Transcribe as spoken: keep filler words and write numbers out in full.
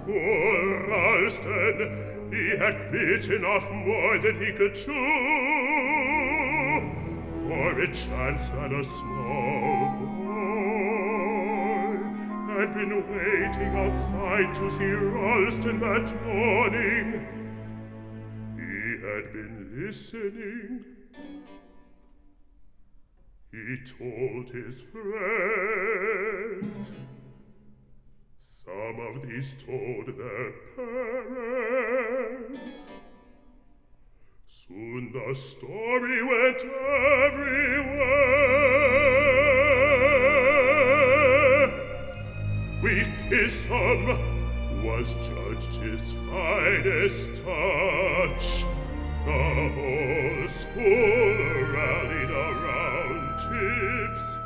Poor Ralston, he had bitten off more than he could chew, for it chanced that a small boy had been waiting outside to see Ralston that morning. He had been listening. He told his friends. Some of these told their parents. Soon the story went everywhere. Weakism was judged his finest touch. The whole school rallied around Chips.